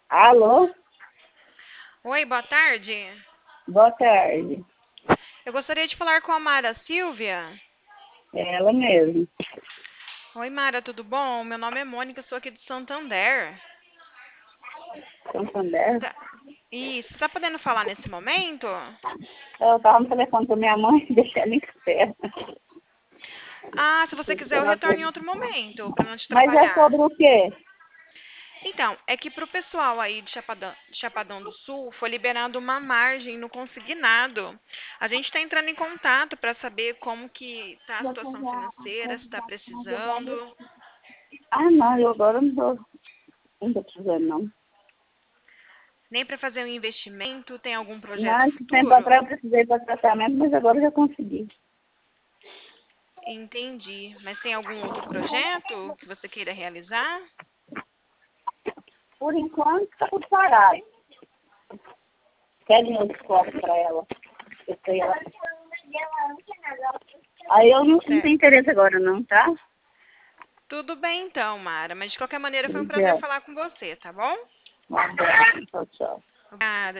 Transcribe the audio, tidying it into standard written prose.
Alô? Oi, boa tarde. Boa tarde. Eu gostaria de falar com a Mara Silvia. É ela mesmo. Oi, Mara, tudo bom? Meu nome é Mônica, sou aqui de Santander. Santander? Tá. Isso, você está podendo falar nesse momento? Eu estava no telefone com minha mãe e deixei ela em espera. Ah, se você quiser, eu retorno em outro momento, para não te Mas é atrapalhar. sobre o quê? Então, é que para o pessoal aí de Chapadão do Sul foi liberado uma margem no consignado. A gente está entrando em contato para saber como que está a situação financeira, se está precisando. Ah, não, eu agora não tô precisando, não. Nem para fazer um investimento, tem algum projeto Não, esse tempo futuro? atrás eu precisei para tratamento, mas agora eu já consegui. Entendi. Mas tem algum outro projeto que você queira realizar? Por enquanto, está tudo parado. Quer dinheiro de cobra para ela. Eu sei ela. Aí eu não tenho Certo. interesse agora, não, tá? Tudo bem então, Mara, mas de qualquer maneira foi um prazer Obrigada. falar com você, tá bom? Um abraço. Tchau, tchau. Obrigada.